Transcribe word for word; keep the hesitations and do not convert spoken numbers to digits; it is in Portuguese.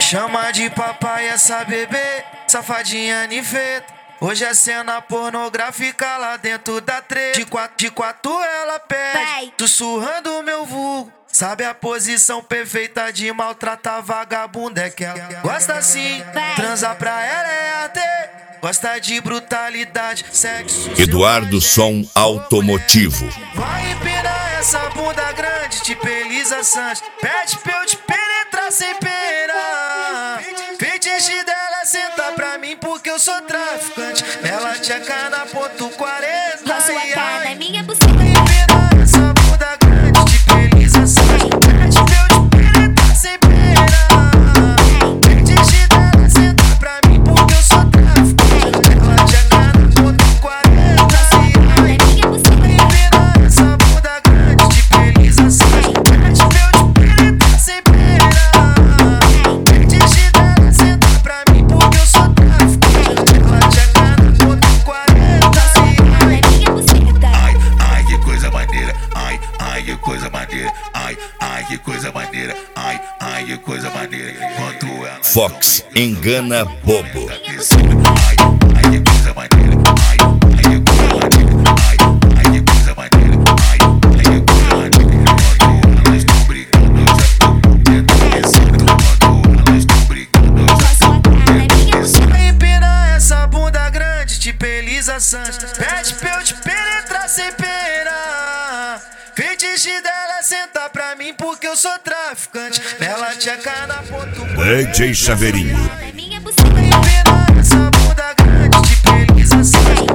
Chama de papai essa bebê, safadinha niveta. Hoje é cena pornográfica lá dentro da treta. De quatro, de quatro ela pede, sussurrando meu vulgo. Sabe a posição perfeita de maltratar vagabunda? É que ela gosta assim, transar pra ela é arte. Gosta de brutalidade, sexo. Eduardo Som Automotivo. Vai empinar essa bunda grande, tipo Elisa Sanches. Pede pra eu te penetrar sem pena. Fetiche dela senta pra mim porque eu sou traficante. Ela tcheca na ponto quarenta. Com sua e cara, ai, minha buceta. vai empinar essa bunda grande, tipo Elisa Sanches. Pede pra eu te penetrar sem pena. Fetiche dela senta pra mim porque eu sou traficante. Ela tcheca na ponto quarenta. e ai, vai empinar essa bunda grande, tipo Elisa Sanches. Pede pra eu te penetrar sem pena. Fetiche dela senta pra mim porque eu sou traficante. Ela tcheca na ponto quarenta. Ai, ai, que coisa maneira. Ai, ai, que coisa maneira. Ai, ai, que coisa maneira. Ai, ai, que coisa maneira. Enquanto ela Fox engana bobo. ai, ai, que coisa maneira. Ai, ai, que coisa maneira. Ai, ai, que coisa maneira. Ai, ai, que coisa maneira. Enquanto elas estão brincando, eu já tô pensando. Enquanto elas estão brincando, eu já tô pensando. Vai empinar essa bunda grande, tipo Elisa Sanches. Pede pra eu te penetrar sem pena. Fetiche dela senta pra mim porque eu sou traficante. Ela tcheca na ponto D J Chaveirinho. Minha buceta. Vai empinar essa bunda grande, tipo Elisa Sanches.